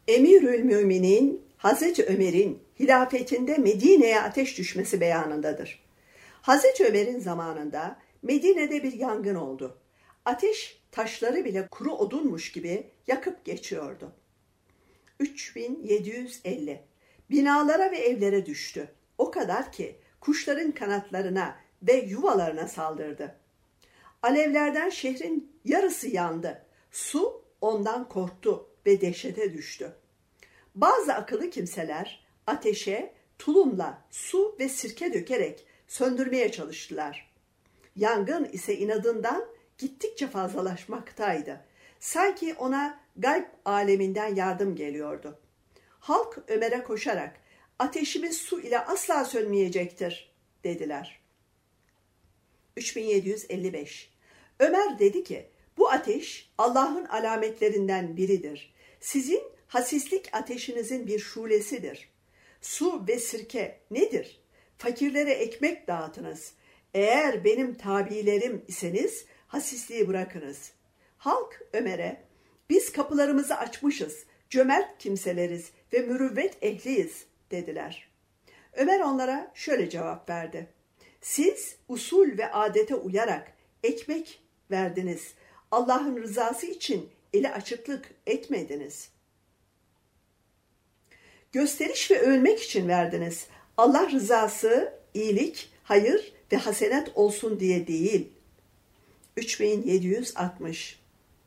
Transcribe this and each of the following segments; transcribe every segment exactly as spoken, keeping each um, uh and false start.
Emirül Müminin Hazreti Ömer'in hilafetinde Medine'ye ateş düşmesi beyanındadır. Hazreti Ömer'in zamanında Medine'de bir yangın oldu. Ateş taşları bile kuru odunmuş gibi yakıp geçiyordu. üç bin yedi yüz elli Binalara ve evlere düştü. O kadar ki kuşların kanatlarına ve yuvalarına saldırdı. Alevlerden şehrin yarısı yandı. Su ondan korktu ve dehşete düştü. Bazı akıllı kimseler ateşe tulumla su ve sirke dökerek söndürmeye çalıştılar. Yangın ise inadından gittikçe fazlalaşmaktaydı. Sanki ona gayb aleminden yardım geliyordu. Halk Ömer'e koşarak "Ateşimiz su ile asla sönmeyecektir," dediler. üç bin yedi yüz elli beş Ömer dedi ki, "Bu ateş Allah'ın alametlerinden biridir. Sizin hasislik ateşinizin bir şulesidir. Su ve sirke nedir? Fakirlere ekmek dağıtınız. Eğer benim tabilerim iseniz hasisliği bırakınız." Halk Ömer'e, "Biz kapılarımızı açmışız, cömert kimseleriz ve mürüvvet ehliyiz," dediler. Ömer onlara şöyle cevap verdi: "Siz usul ve adete uyarak ekmek verdiniz. Allah'ın rızası için eli açıklık etmediniz. Gösteriş ve övülmek için verdiniz. Allah rızası, iyilik, hayır ve hasenat olsun diye değil." üç bin yedi yüz altmış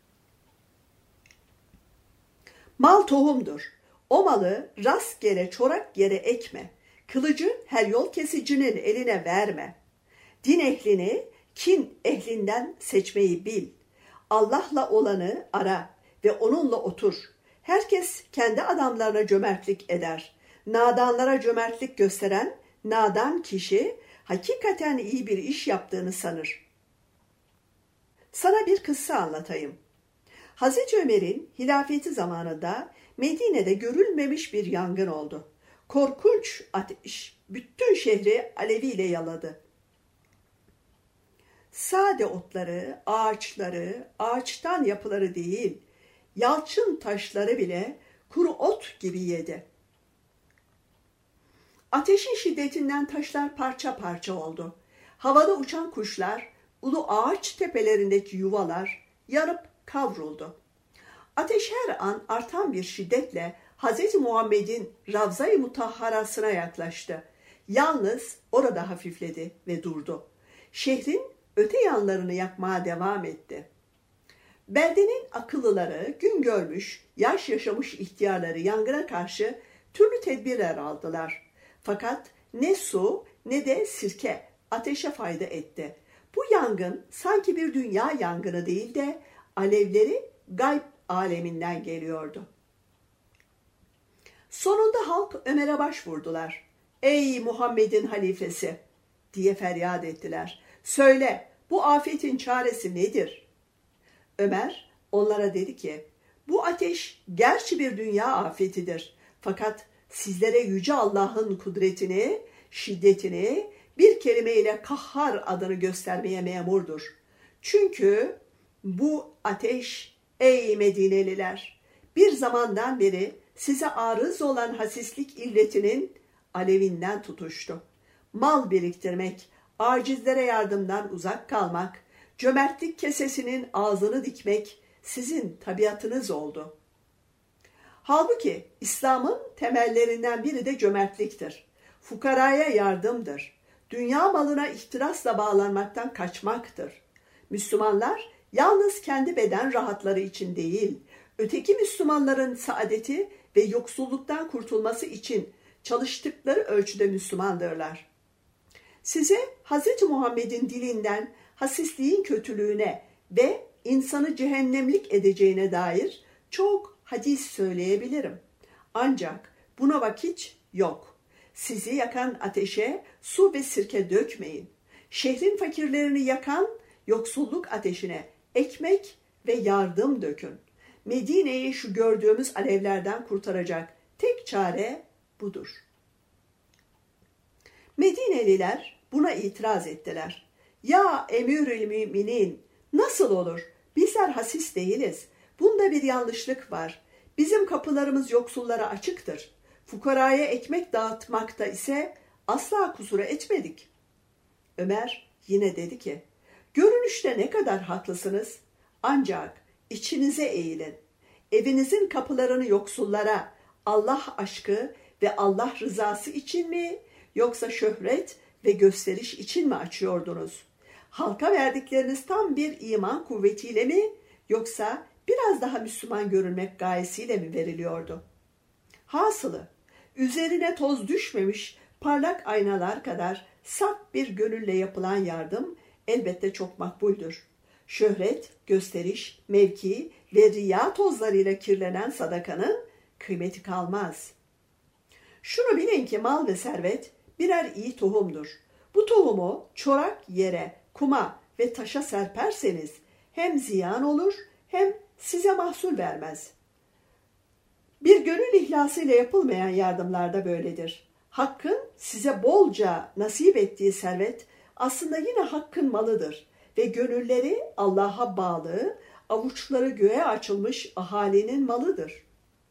Mal tohumdur. O malı rastgele çorak yere ekme. Kılıcı her yol kesicinin eline verme. Din ehlini kin ehlinden seçmeyi bil. Allah'la olanı ara ve onunla otur. Herkes kendi adamlarına cömertlik eder. Nadanlara cömertlik gösteren nadan kişi hakikaten iyi bir iş yaptığını sanır. Sana bir kıssa anlatayım. Hazreti Ömer'in hilafeti zamanında Medine'de görülmemiş bir yangın oldu. Korkunç ateş bütün şehri aleviyle yaladı. Sade otları, ağaçları, ağaçtan yapıları değil, yalçın taşları bile kuru ot gibi yedi. Ateşin şiddetinden taşlar parça parça oldu. Havada uçan kuşlar, ulu ağaç tepelerindeki yuvalar yanıp kavruldu. Ateş her an artan bir şiddetle Hz. Muhammed'in Ravza-i Mutahharasına yaklaştı. Yalnız orada hafifledi ve durdu. Şehrin öte yanlarını yakmaya devam etti. Beldenin akıllıları, gün görmüş, yaş yaşamış ihtiyarları yangına karşı türlü tedbirler aldılar. Fakat ne su ne de sirke ateşe fayda etti. Bu yangın sanki bir dünya yangını değil de alevleri gayb aleminden geliyordu. Sonunda halk Ömer'e başvurdular. "Ey Muhammed'in halifesi," diye feryat ettiler. "Söyle, bu afetin çaresi nedir?" Ömer onlara dedi ki, "Bu ateş gerçi bir dünya afetidir. Fakat sizlere Yüce Allah'ın kudretini, şiddetini bir kelimeyle Kahhar adını göstermeye memurdur. Çünkü bu ateş, ey Medineliler, bir zamandan beri size arız olan hasislik illetinin alevinden tutuştu. Mal biriktirmek, acizlere yardımdan uzak kalmak, cömertlik kesesinin ağzını dikmek sizin tabiatınız oldu. Halbuki İslam'ın temellerinden biri de cömertliktir. Fukaraya yardımdır. Dünya malına ihtirasla bağlanmaktan kaçmaktır. Müslümanlar yalnız kendi beden rahatları için değil, öteki Müslümanların saadeti ve yoksulluktan kurtulması için çalıştıkları ölçüde Müslümandırlar. Size Hz. Muhammed'in dilinden hasisliğin kötülüğüne ve insanı cehennemlik edeceğine dair çok hadis söyleyebilirim. Ancak buna vakit yok. Sizi yakan ateşe su ve sirke dökmeyin. Şehrin fakirlerini yakan yoksulluk ateşine ekmek ve yardım dökün. Medine'yi şu gördüğümüz alevlerden kurtaracak tek çare budur." Medineliler buna itiraz ettiler. "Ya Emirül Müminin, nasıl olur? Bizler hasis değiliz. Bunda bir yanlışlık var. Bizim kapılarımız yoksullara açıktır. Fukaraya ekmek dağıtmakta ise asla kusura etmedik. Ömer yine dedi ki, görünüşte ne kadar haklısınız. Ancak içinize eğilin. Evinizin kapılarını yoksullara Allah aşkı ve Allah rızası için mi, yoksa şöhret ve gösteriş için mi açıyordunuz? Halka verdikleriniz tam bir iman kuvvetiyle mi, yoksa biraz daha Müslüman görünmek gayesiyle mi veriliyordu? Hasılı, üzerine toz düşmemiş parlak aynalar kadar saf bir gönülle yapılan yardım elbette çok makbuldür. Şöhret, gösteriş, mevki ve riya tozlarıyla kirlenen sadakanın kıymeti kalmaz. Şunu bilin ki mal ve servet birer iyi tohumdur. Bu tohumu çorak yere, kuma ve taşa serperseniz hem ziyan olur hem size mahsul vermez. Bir gönül ihlasıyla yapılmayan yardımlarda böyledir. Hakkın size bolca nasip ettiği servet aslında yine hakkın malıdır ve gönülleri Allah'a bağlı, avuçları göğe açılmış ahalinin malıdır.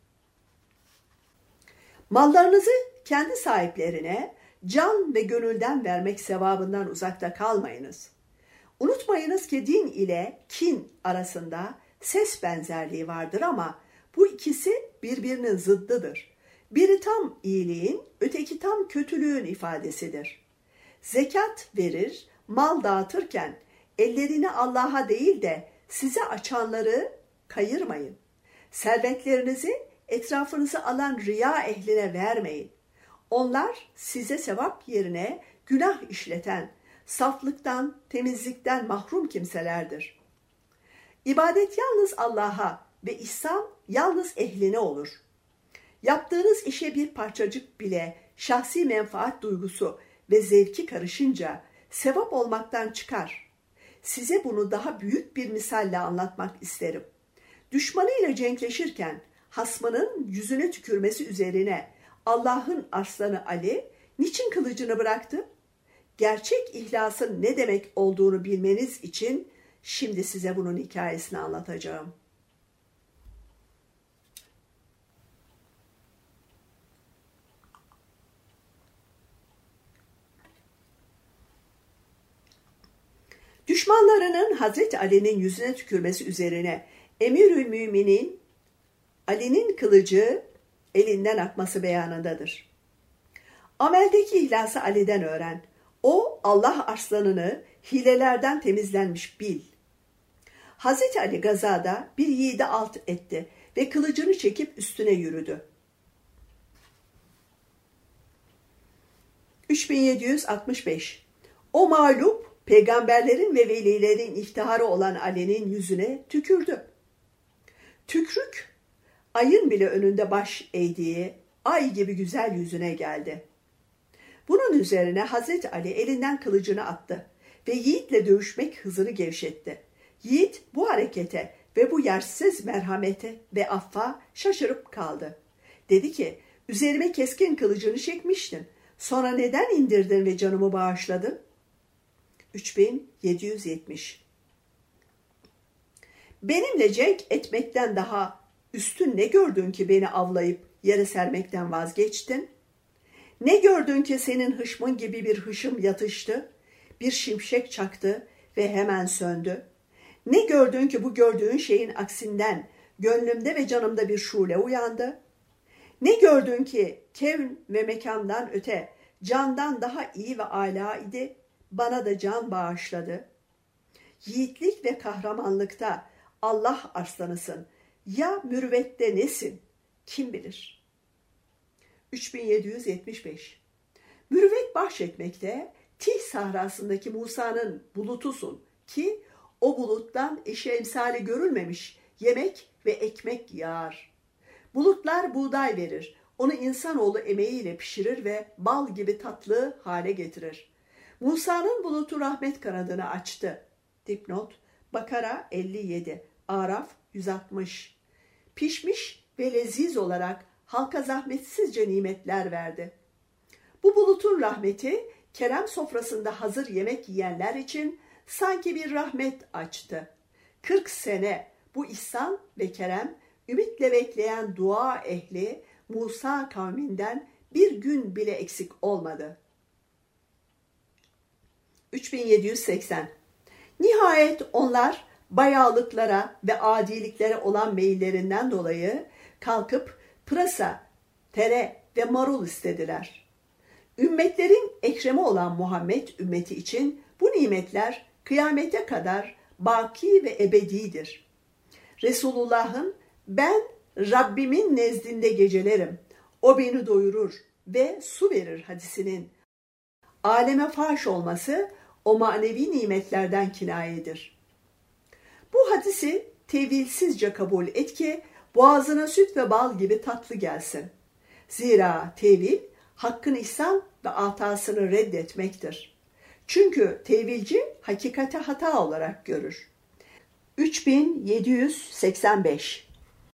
Mallarınızı kendi sahiplerine can ve gönülden vermek sevabından uzakta kalmayınız. Unutmayınız ki din ile kin arasında ses benzerliği vardır ama bu ikisi birbirinin zıddıdır. Biri tam iyiliğin, öteki tam kötülüğün ifadesidir. Zekat verir, mal dağıtırken ellerini Allah'a değil de size açanları kayırmayın. Servetlerinizi etrafınızı alan riya ehline vermeyin. Onlar size sevap yerine günah işleten, saflıktan, temizlikten mahrum kimselerdir. İbadet yalnız Allah'a ve ihsan yalnız ehline olur. Yaptığınız işe bir parçacık bile şahsi menfaat duygusu ve zevki karışınca sevap olmaktan çıkar. Size bunu daha büyük bir misalle anlatmak isterim. Düşmanıyla cenkleşirken hasmının yüzüne tükürmesi üzerine Allah'ın arslanı Ali niçin kılıcını bıraktı? Gerçek ihlasın ne demek olduğunu bilmeniz için şimdi size bunun hikayesini anlatacağım. Düşmanlarının Hazreti Ali'nin yüzüne tükürmesi üzerine Emirül Müminin Ali'nin kılıcı elinden akması beyanındadır. Ameldeki ihlası Ali'den öğren. O Allah arslanını hilelerden temizlenmiş bil. Hazreti Ali gazada bir yiğide alt etti ve kılıcını çekip üstüne yürüdü. üç bin yedi yüz altmış beş. O mağlup peygamberlerin ve velilerin iftiharı olan Ali'nin yüzüne tükürdü. Tükrük, ayın bile önünde baş eğdiği ay gibi güzel yüzüne geldi. Bunun üzerine Hazreti Ali elinden kılıcını attı ve yiğitle dövüşmek hızını gevşetti. Yiğit bu harekete ve bu yersiz merhamete ve affa şaşırıp kaldı. Dedi ki, üzerime keskin kılıcını çekmiştin. Sonra neden indirdin ve canımı bağışladın? üç bin yedi yüz yetmiş. Benimle cenk etmekten daha üstün ne gördün ki beni avlayıp yere sermekten vazgeçtin? Ne gördün ki senin hışmın gibi bir hışım yatıştı, bir şimşek çaktı ve hemen söndü? Ne gördün ki bu gördüğün şeyin aksinden gönlümde ve canımda bir şule uyandı? Ne gördün ki kevn ve mekandan öte candan daha iyi ve âlâ idi, bana da can bağışladı. Yiğitlik ve kahramanlıkta Allah arslanısın, ya mürüvvette nesin? Kim bilir? üç bin yedi yüz yetmiş beş. Mürüvvet bahşetmekte Tih sahrasındaki Musa'nın bulutusun ki o buluttan eşi emsali görülmemiş yemek ve ekmek yağar. Bulutlar buğday verir, onu insanoğlu emeğiyle pişirir ve bal gibi tatlı hale getirir. Musa'nın bulutu rahmet kanadını açtı. Dipnot, Bakara elli yedi, Araf yüz altmış. Pişmiş ve leziz olarak halka zahmetsizce nimetler verdi. Bu bulutun rahmeti, kerem sofrasında hazır yemek yiyenler için sanki bir rahmet açtı. Kırk sene bu ihsan ve kerem ümitle bekleyen dua ehli Musa kavminden bir gün bile eksik olmadı. üç bin yedi yüz seksen. Nihayet onlar bayağılıklara ve adiliklere olan meyillerinden dolayı kalkıp pırasa, tere ve marul istediler. Ümmetlerin ekremi olan Muhammed ümmeti için bu nimetler kıyamete kadar baki ve ebedidir. Resulullah'ın ben Rabbimin nezdinde gecelerim, o beni doyurur ve su verir hadisinin aleme faş olması o manevi nimetlerden kinayedir. Bu hadisi tevilsizce kabul et ki boğazına süt ve bal gibi tatlı gelsin. Zira tevil hakkın ihsan ve atasını reddetmektir. Çünkü tevilci hakikate hata olarak görür. üç bin yedi yüz seksen beş.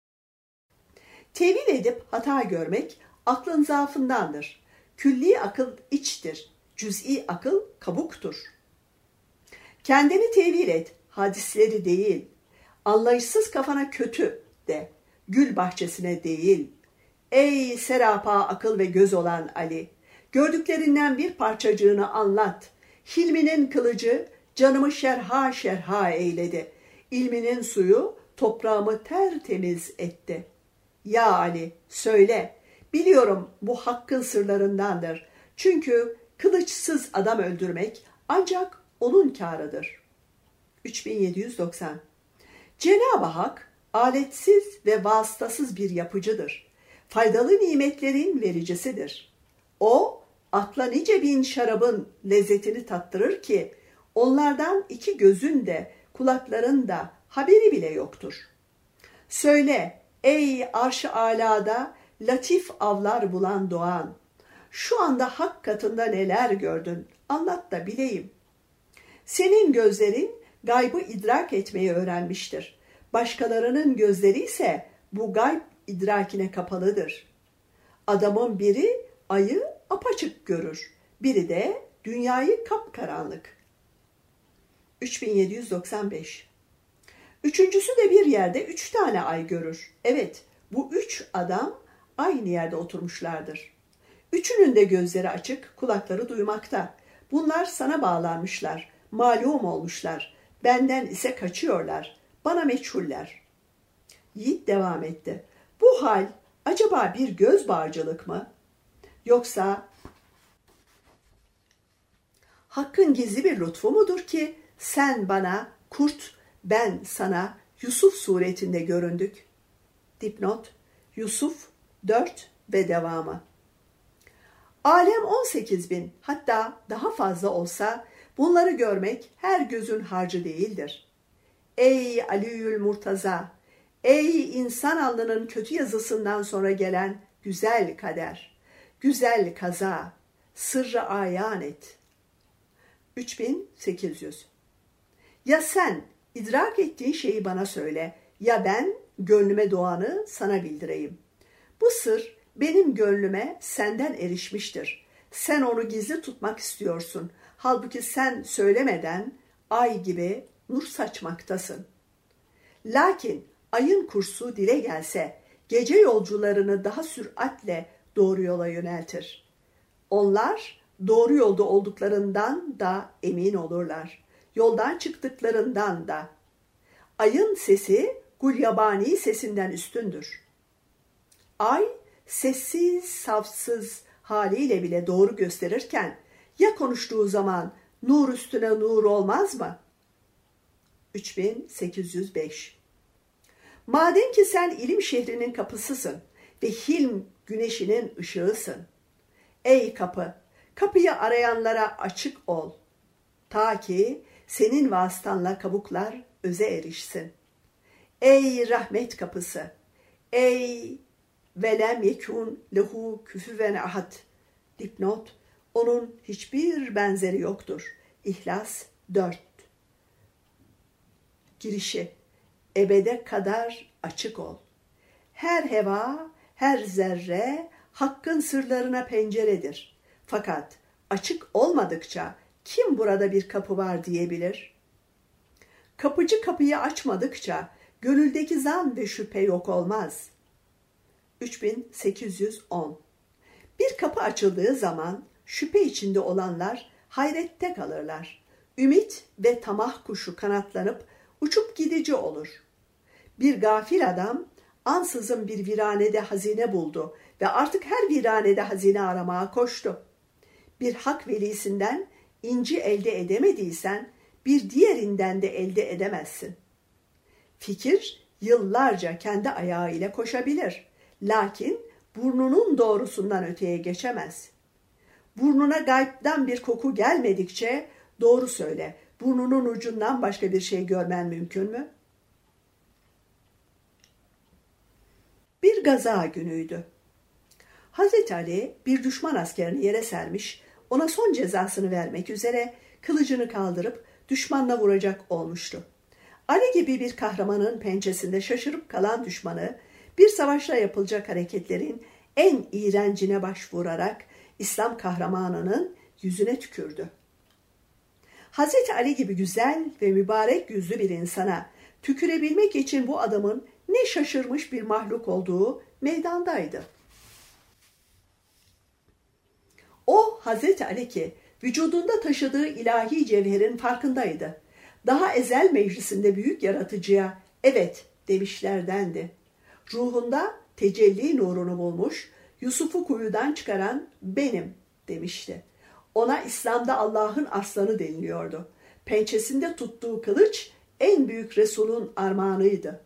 Tevil edip hata görmek aklın zaafındandır. Külli akıl içtir, cüz'i akıl kabuktur. Kendini tevil et, hadisleri değil. Anlayışsız kafana kötü de, gül bahçesine değil. Ey serapa akıl ve göz olan Ali, gördüklerinden bir parçacığını anlat. Hilminin kılıcı canımı şerha şerha eyledi. İlminin suyu toprağımı tertemiz etti. Ya Ali, söyle, biliyorum bu hakkın sırlarındandır. Çünkü kılıçsız adam öldürmek ancak onun kârıdır. üç bin yedi yüz doksan. Cenab-ı Hak aletsiz ve vasıtasız bir yapıcıdır. Faydalı nimetlerin vericisidir. O, akla nice bin şarabın lezzetini tattırır ki, onlardan iki gözün de, kulakların da haberi bile yoktur. Söyle, ey arş-ı alada latif avlar bulan doğan, şu anda hak katında neler gördün, anlat da bileyim. Senin gözlerin gaybı idrak etmeyi öğrenmiştir. Başkalarının gözleri ise bu gayb idrakine kapalıdır. Adamın biri ayı apaçık görür, biri de dünyayı kapkaranlık. üç bin yedi yüz doksan beş. Üçüncüsü de bir yerde üç tane ay görür. Evet, bu üç adam aynı yerde oturmuşlardır. Üçünün de gözleri açık, kulakları duymakta. Bunlar sana bağlanmışlar, malum olmuşlar. Benden ise kaçıyorlar, bana meçhuller. Yiğit devam etti. Bu hal acaba bir göz bağcılık mı? Yoksa Hakkın gizli bir lütfu mudur ki sen bana kurt, ben sana Yusuf suretinde göründük? Dipnot, Yusuf dört ve devamı. Alem on sekiz bin, hatta daha fazla olsa bunları görmek her gözün harcı değildir. Ey Aliül Murtaza, ey insan alnının kötü yazısından sonra gelen güzel kader, güzel kaza, sırrı ayan et. üç bin sekiz yüz. Ya sen idrak ettiğin şeyi bana söyle, ya ben gönlüme doğanı sana bildireyim. Bu sır benim gönlüme senden erişmiştir. Sen onu gizli tutmak istiyorsun. Halbuki sen söylemeden ay gibi nur saçmaktasın. Lakin ayın kursu dile gelse gece yolcularını daha süratle doğru yola yöneltir. Onlar doğru yolda olduklarından da emin olurlar. Yoldan çıktıklarından da. Ayın sesi gulyabani sesinden üstündür. Ay sessiz, safsız haliyle bile doğru gösterirken ya konuştuğu zaman nur üstüne nur olmaz mı? üç bin sekiz yüz beş. Madem ki sen ilim şehrinin kapısısın ve hilm güneşinin ışığısın. Ey kapı, kapıyı arayanlara açık ol. Ta ki senin vasıtanla kabuklar öze erişsin. Ey rahmet kapısı, ey velem yekun lehu küfüven ahad. Dipnot, onun hiçbir benzeri yoktur. İhlas dört. Girişi, ebede kadar açık ol. Her heva, her zerre hakkın sırlarına penceredir. Fakat açık olmadıkça kim burada bir kapı var diyebilir? Kapıcı kapıyı açmadıkça gönüldeki zan ve şüphe yok olmaz. üç bin sekiz yüz on. Bir kapı açıldığı zaman şüphe içinde olanlar hayrette kalırlar. Ümit ve tamah kuşu kanatlanıp uçup gidici olur. Bir gafil adam ansızın bir viranede hazine buldu ve artık her viranede hazine aramaya koştu. Bir hak velisinden inci elde edemediysen bir diğerinden de elde edemezsin. Fikir yıllarca kendi ayağı ile koşabilir. Lakin burnunun doğrusundan öteye geçemez. Burnuna gaybden bir koku gelmedikçe doğru söyle, burnunun ucundan başka bir şey görmen mümkün mü? Bir gaza günüydü. Hazreti Ali bir düşman askerini yere sermiş, ona son cezasını vermek üzere kılıcını kaldırıp düşmanla vuracak olmuştu. Ali gibi bir kahramanın pençesinde şaşırıp kalan düşmanı, bir savaşta yapılacak hareketlerin en iğrencine başvurarak İslam kahramanının yüzüne tükürdü. Hazreti Ali gibi güzel ve mübarek yüzlü bir insana tükürebilmek için bu adamın ne şaşırmış bir mahluk olduğu meydandaydı. O Hazreti Ali ki vücudunda taşıdığı ilahi cevherin farkındaydı. Daha ezel meclisinde büyük yaratıcıya evet demişlerdendi. Ruhunda tecelli nurunu bulmuş, Yusuf'u kuyudan çıkaran benim demişti. Ona İslam'da Allah'ın arslanı deniliyordu. Pençesinde tuttuğu kılıç en büyük Resul'ün armağanıydı.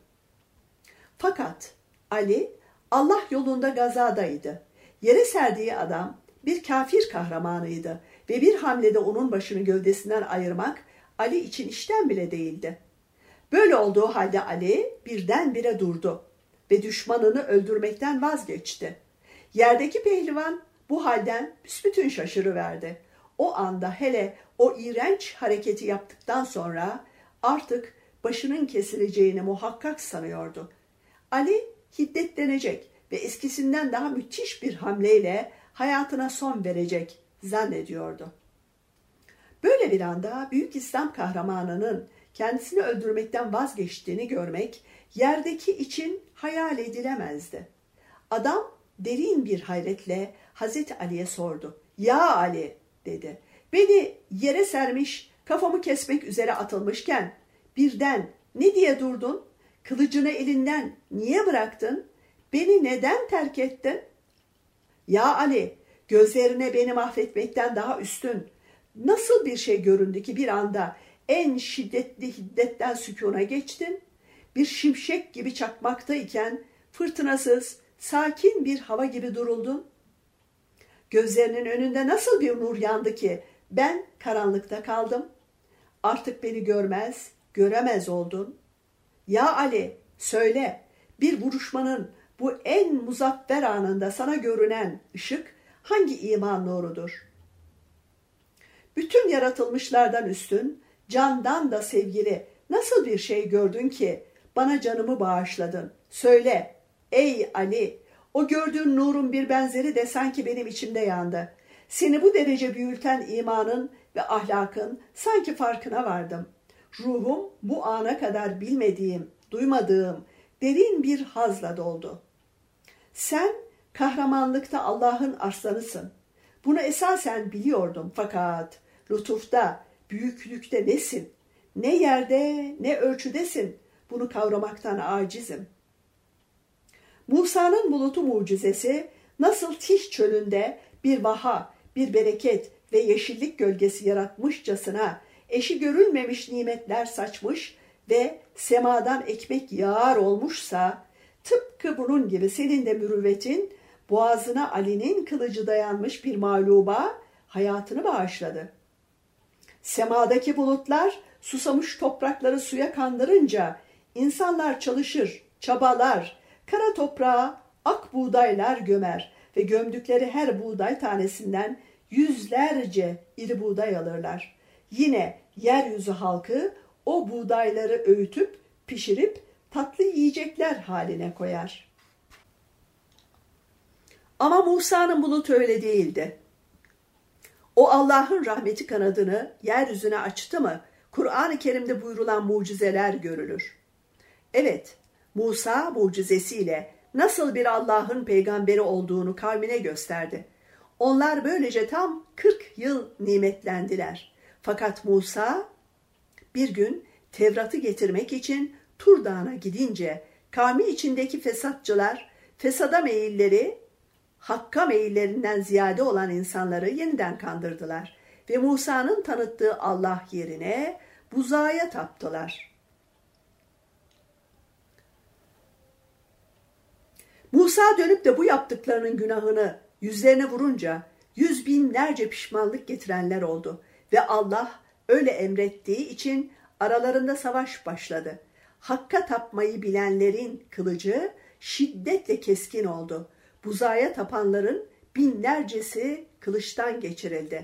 Fakat Ali Allah yolunda gazadaydı. Yere serdiği adam bir kafir kahramanıydı ve bir hamlede onun başını gövdesinden ayırmak Ali için işten bile değildi. Böyle olduğu halde Ali birdenbire durdu ve düşmanını öldürmekten vazgeçti. Yerdeki pehlivan bu halden büsbütün şaşırıverdi. O anda hele o iğrenç hareketi yaptıktan sonra artık başının kesileceğini muhakkak sanıyordu. Ali hiddetlenecek ve eskisinden daha müthiş bir hamleyle hayatına son verecek zannediyordu. Böyle bir anda büyük İslam kahramanının kendisini öldürmekten vazgeçtiğini görmek yerdeki için hayal edilemezdi. Adam derin bir hayretle Hazreti Ali'ye sordu. "Ya Ali," dedi, "beni yere sermiş, kafamı kesmek üzere atılmışken birden ne diye durdun? Kılıcını elinden niye bıraktın? Beni neden terk ettin?" "Ya Ali, gözlerine beni mahvetmekten daha üstün nasıl bir şey göründü ki bir anda en şiddetli hiddetten sükûna geçtin? Bir şimşek gibi çakmaktayken fırtınasız, sakin bir hava gibi duruldun. Gözlerinin önünde nasıl bir nur yandı ki ben karanlıkta kaldım. Artık beni görmez, göremez oldun. Ya Ali, söyle, bir vuruşmanın bu en muzaffer anında sana görünen ışık hangi iman nurudur? Bütün yaratılmışlardan üstün, candan da sevgili nasıl bir şey gördün ki bana canımı bağışladın? Söyle, ey Ali, o gördüğün nurun bir benzeri de sanki benim içimde yandı. Seni bu derece büyülten imanın ve ahlakın sanki farkına vardım. Ruhum bu ana kadar bilmediğim, duymadığım derin bir hazla doldu. Sen kahramanlıkta Allah'ın arslanısın. Bunu esasen biliyordum fakat lütufta, büyüklükte nesin? Ne yerde ne ölçüdesin? Bunu kavramaktan acizim. Musa'nın bulutu mucizesi nasıl Tih çölünde bir vaha, bir bereket ve yeşillik gölgesi yaratmışçasına eşi görülmemiş nimetler saçmış ve semadan ekmek yağar olmuşsa, tıpkı bunun gibi senin de mürüvvetin boğazına Ali'nin kılıcı dayanmış bir mağluba hayatını bağışladı. Semadaki bulutlar susamış toprakları suya kandırınca insanlar çalışır, çabalar, kara toprağa ak buğdaylar gömer ve gömdükleri her buğday tanesinden yüzlerce iri buğday alırlar. Yine yeryüzü halkı o buğdayları öğütüp pişirip tatlı yiyecekler haline koyar. Ama Musa'nın bulutu öyle değildi. O Allah'ın rahmeti kanadını yeryüzüne açtı mı Kur'an-ı Kerim'de buyurulan mucizeler görülür. Evet, Musa mucizesiyle nasıl bir Allah'ın peygamberi olduğunu kavmine gösterdi. Onlar böylece tam kırk yıl nimetlendiler. Fakat Musa bir gün Tevrat'ı getirmek için Tur Dağı'na gidince kavmi içindeki fesatçılar, fesada meyilleri, hakka meyillerinden ziyade olan insanları yeniden kandırdılar ve Musa'nın tanıttığı Allah yerine buzağa taptılar. Musa dönüp de bu yaptıklarının günahını yüzlerine vurunca yüz binlerce pişmanlık getirenler oldu ve Allah öyle emrettiği için aralarında savaş başladı. Hakka tapmayı bilenlerin kılıcı şiddetle keskin oldu. Buzağa tapanların binlercesi kılıçtan geçirildi.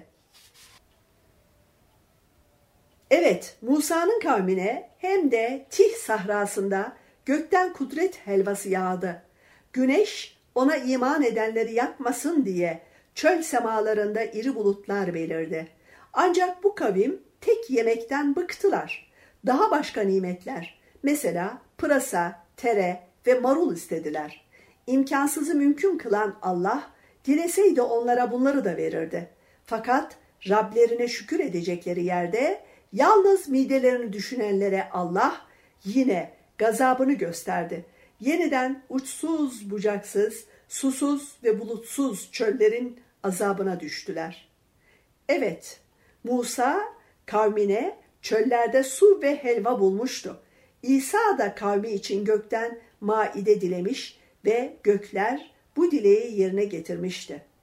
Evet, Musa'nın kavmine hem de Tih sahrasında gökten kudret helvası yağdı. Güneş ona iman edenleri yakmasın diye çöl semalarında iri bulutlar belirdi. Ancak bu kavim tek yemekten bıktılar. Daha başka nimetler, mesela pırasa, tere ve marul istediler. İmkansızı mümkün kılan Allah, dileseydi onlara bunları da verirdi. Fakat Rablerine şükür edecekleri yerde yalnız midelerini düşünenlere Allah yine gazabını gösterdi. Yeniden uçsuz bucaksız, susuz ve bulutsuz çöllerin azabına düştüler. Evet, Musa kavmine çöllerde su ve helva bulmuştu. İsa da kavmi için gökten maide dilemiş ve gökler bu dileği yerine getirmişti.